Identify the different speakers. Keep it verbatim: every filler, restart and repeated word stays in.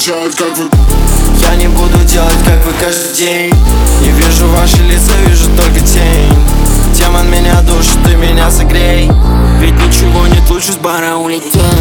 Speaker 1: делать, как вы.
Speaker 2: Я не буду делать, как вы каждый день. Не вижу ваши лица, вижу только тень. Демон меня душит, ты меня согрей. Ведь ничего нет лучше с бара улететь.